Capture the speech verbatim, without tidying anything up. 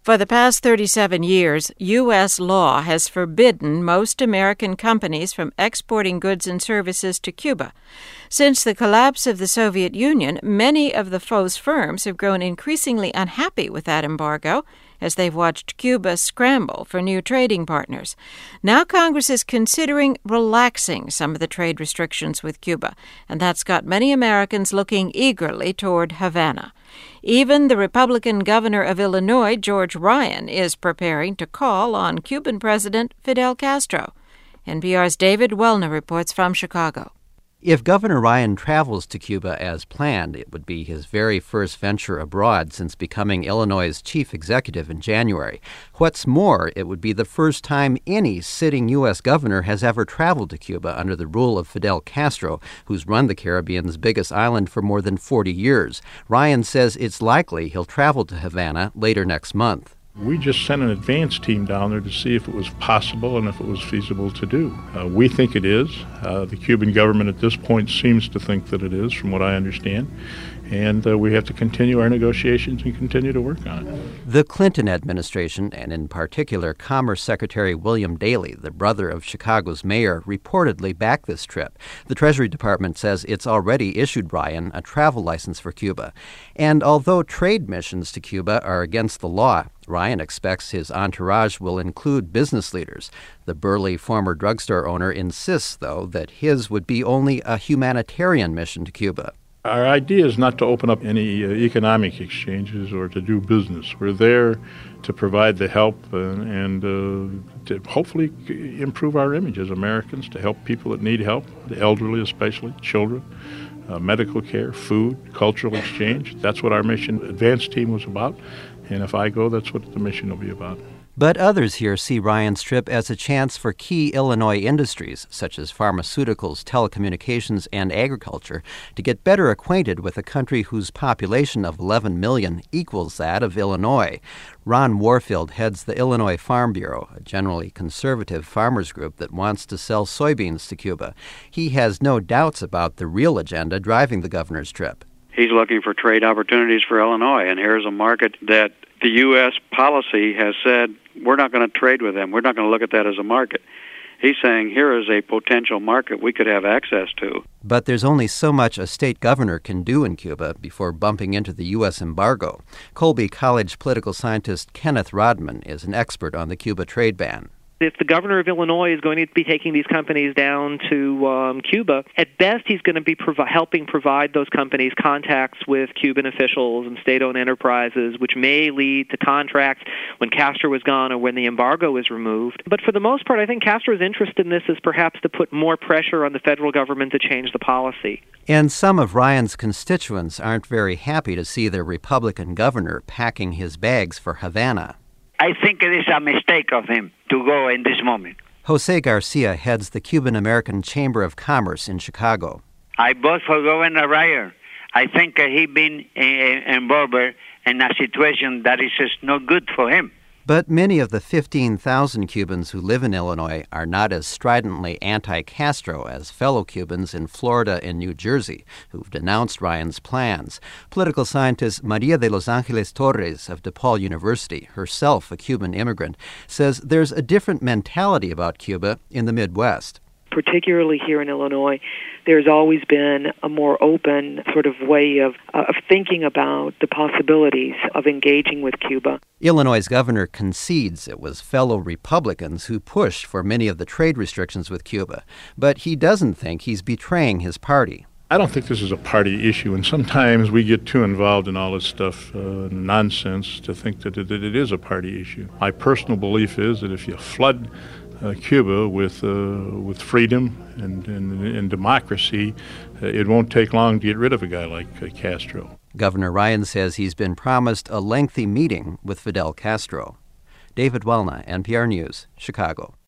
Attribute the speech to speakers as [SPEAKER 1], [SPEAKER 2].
[SPEAKER 1] For the past thirty-seven years, U S law has forbidden most American companies from exporting goods and services to Cuba. Since the collapse of the Soviet Union, many of the those firms have grown increasingly unhappy with that embargo as they've watched Cuba scramble for new trading partners. Now Congress is considering relaxing some of the trade restrictions with Cuba, and that's got many Americans looking eagerly toward Havana. Even the Republican governor of Illinois, George Ryan, is preparing to call on Cuban President Fidel Castro. N P R's David Welner reports from Chicago.
[SPEAKER 2] If Governor Ryan travels to Cuba as planned, it would be his very first venture abroad since becoming Illinois' chief executive in January. What's more, it would be the first time any sitting U S governor has ever traveled to Cuba under the rule of Fidel Castro, who's run the Caribbean's biggest island for more than forty years. Ryan says it's likely he'll travel to Havana later next month.
[SPEAKER 3] We just sent an advance team down there to see if it was possible and if it was feasible to do. Uh, we think it is. Uh, the Cuban government at this point seems to think that it is, from what I understand. And uh, we have to continue our negotiations and continue to work on it.
[SPEAKER 2] The Clinton administration, and in particular Commerce Secretary William Daley, the brother of Chicago's mayor, reportedly backed this trip. The Treasury Department says it's already issued Ryan a travel license for Cuba. And although trade missions to Cuba are against the law, Ryan expects his entourage will include business leaders. The burly former drugstore owner insists, though, that his would be only a humanitarian mission to Cuba.
[SPEAKER 3] Our idea is not to open up any uh, economic exchanges or to do business. We're there to provide the help and, and uh, to hopefully improve our image as Americans, to help people that need help, the elderly especially, children, uh, medical care, food, cultural exchange. That's what our mission advance team was about. And if I go, that's what the mission will be about.
[SPEAKER 2] But others here see Ryan's trip as a chance for key Illinois industries, such as pharmaceuticals, telecommunications, and agriculture, to get better acquainted with a country whose population of eleven million equals that of Illinois. Ron Warfield heads the Illinois Farm Bureau, a generally conservative farmers group that wants to sell soybeans to Cuba. He has no doubts about the real agenda driving the governor's trip.
[SPEAKER 4] He's looking for trade opportunities for Illinois, and here's a market that the U S policy has said we're not going to trade with them. We're not going to look at that as a market. He's saying here is a potential market we could have access to.
[SPEAKER 2] But there's only so much a state governor can do in Cuba before bumping into the U S embargo. Colby College political scientist Kenneth Rodman is an expert on the Cuba trade ban.
[SPEAKER 5] If the governor of Illinois is going to be taking these companies down to um, Cuba, at best he's going to be provi- helping provide those companies contacts with Cuban officials and state-owned enterprises, which may lead to contracts when Castro is gone or when the embargo is removed. But for the most part, I think Castro's interest in this is perhaps to put more pressure on the federal government to change the policy.
[SPEAKER 2] And some of Ryan's constituents aren't very happy to see their Republican governor packing his bags for Havana.
[SPEAKER 6] I think it is a mistake of him to go in this moment.
[SPEAKER 2] Jose Garcia heads the Cuban-American Chamber of Commerce in Chicago.
[SPEAKER 6] I vote for Governor Ryan. I think uh, he's been uh, involved in a situation that is just not good for him.
[SPEAKER 2] But many of the fifteen thousand Cubans who live in Illinois are not as stridently anti-Castro as fellow Cubans in Florida and New Jersey, who've denounced Ryan's plans. Political scientist Maria de los Angeles Torres of DePaul University, herself a Cuban immigrant, says there's a different mentality about Cuba in the Midwest.
[SPEAKER 7] Particularly here in Illinois, there's always been a more open sort of way of, uh, of thinking about the possibilities of engaging with Cuba.
[SPEAKER 2] Illinois' governor concedes it was fellow Republicans who pushed for many of the trade restrictions with Cuba, but he doesn't think he's betraying his party.
[SPEAKER 3] I don't think this is a party issue, and sometimes we get too involved in all this stuff, uh, nonsense, to think that it, that it is a party issue. My personal belief is that if you flood Uh, Cuba with uh, with freedom and, and, and democracy, uh, it won't take long to get rid of a guy like uh, Castro.
[SPEAKER 2] Governor Ryan says he's been promised a lengthy meeting with Fidel Castro. David Welner, N P R News, Chicago.